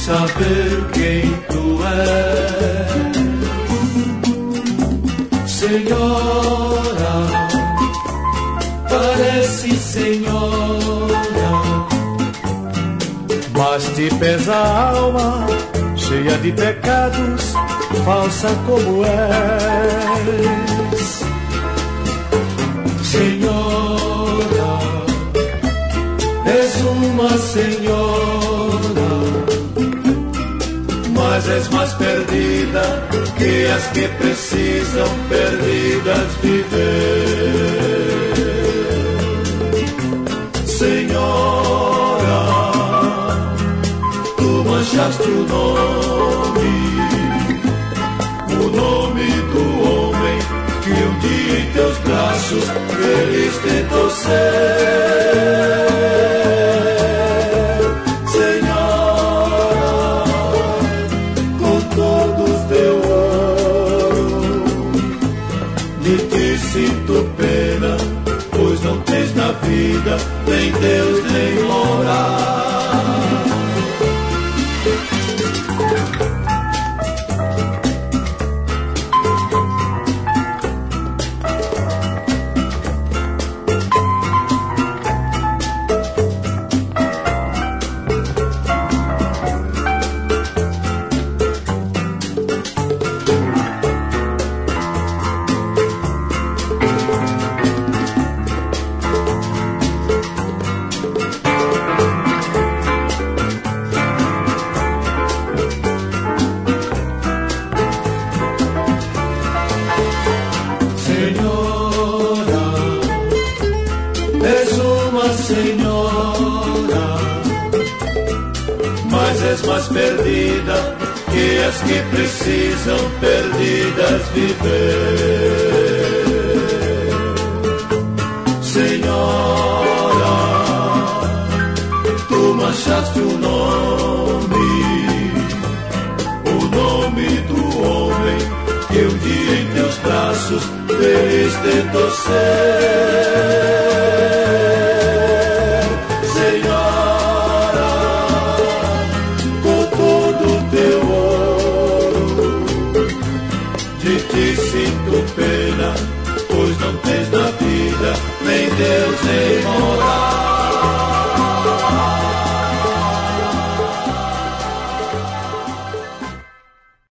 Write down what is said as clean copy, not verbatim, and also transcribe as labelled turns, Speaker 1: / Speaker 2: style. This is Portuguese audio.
Speaker 1: saber quem tu és. Senhora, parece senhora, mas te pesa a alma, cheia de pecados, falsa como és. Senhora, és uma senhora, mas és mais perdida que as que precisam perdidas viver. Senhora, tu manchaste o nome do homem que um dia em teus braços feliz tentou ser. Sinto pena, pois não tens na vida nem Deus nem morar. Mais perdida que as que precisam perdidas viver. Senhora, tu manchaste o nome do homem que um dia em teus braços feliz tentou ser. Sinto